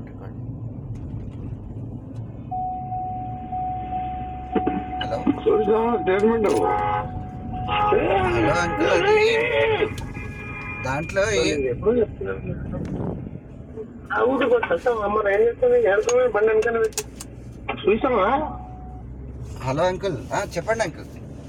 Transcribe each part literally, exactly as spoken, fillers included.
Sound record. Hello hello uncle, అది దాంట్లో ఏ- చూసావా? హలో అంకుల్, ఆ, చెప్పండి అంకుల్.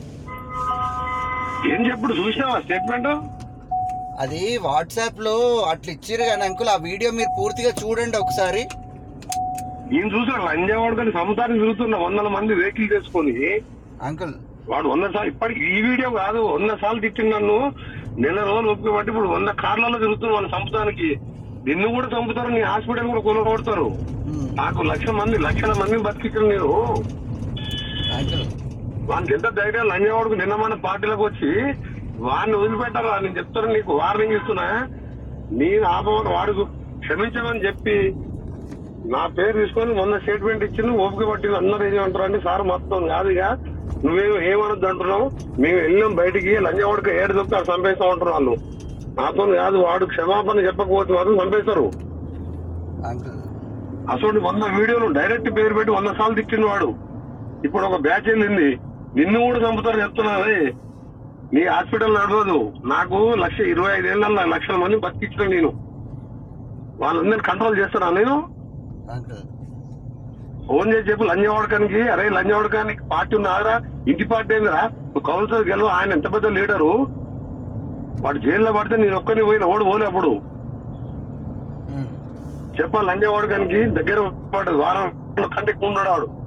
ఏం చెప్పుడు చూసావా స్టేట్మెంట్? అది వాట్సాప్ లో అట్లా ఇచ్చిర్రు కానీ అంకుల్, ఆ వీడియో మీరు పూర్తిగా చూడండి ఒకసారి. నేను చూసాను లంజావాడుకొని సముదాన్ని తిరుగుతున్న వందల మంది వెహికల్ చేసుకొని. అంకుల్ వాడు వంద సార్లు, ఇప్పటికి ఈ వీడియో కాదు, వంద సార్లు తిట్టింది నన్ను. నెల రోజులు ఒప్పుకు బట్టి ఇప్పుడు వంద కార్లలో తిరుగుతున్నా వాళ్ళ చంపుతానికి. నిన్ను కూడా చంపుతారు, నీ హాస్పిటల్ కూడా కొనుగొడతారు. ఉమ్, నాకు లక్ష మంది లక్షల మందిని బతికించాను నేను. అంకుల్ వాడికి ఎంత ధైర్యం లంజావాడుకు నిన్న మన పార్టీలకు వచ్చి వాడిని వదిలిపెట్టారా? నేను చెప్తాను, నీకు వార్నింగ్ ఇస్తున్నా. నేను ఆపమని వాడుకు క్షమించమని చెప్పి నా పేరు తీసుకొని మొన్న స్టేట్మెంట్ ఇచ్చింది, ఓపిక పట్టింది. అందరూ ఏమంటారు అంటే, సార్ మొత్తం కాదు ఇక నువ్వేమో ఏమనొద్దు అంటున్నావు, మేము వెళ్ళాం బయటికి, లంజవాడికి ఏడు దొరికి అక్కడ చంపేస్తా ఉంటారు వాళ్ళు. నాతో కాదు, వాడు క్షమాపణ చెప్పకపోతే మాత్రం చంపేస్తారు. అంకుల్ అసలు వంద వీడియోలు డైరెక్ట్ పేరు పెట్టి వంద సార్లు తిట్టిన వాడు. ఇప్పుడు ఒక బ్యాచ్ వెళ్ళింది, నిన్ను కూడా చంపుతారు చెప్తున్నారే. నీ హాస్పిటల్ నడవదు. నాకు లక్ష ఇరవై ఐదేళ్ళ లక్షల మంది బతికించిన నేను. వాళ్ళందరినీ కంట్రోల్ చేస్తానా నేను? అంకుల్ ఫోన్ చేసి చెప్పు లంజవాడకానికి, అరే లంజవాడకానికి పార్టీ ఉన్నారా, ఇంటి పార్టీ ఏందిరా, నువ్వు కౌన్సిలర్ గెలవు. ఆయన ఎంత పెద్ద లీడరు, వాడు జైల్లో పడితే నేను ఒక్కరిని పోయిన ఓడి పోలే. అప్పుడు ఉమ్, చెప్పాలి లంజవాడకానికి దగ్గర పడ్డది, వారం కంటే ఉన్నాడు వాడు.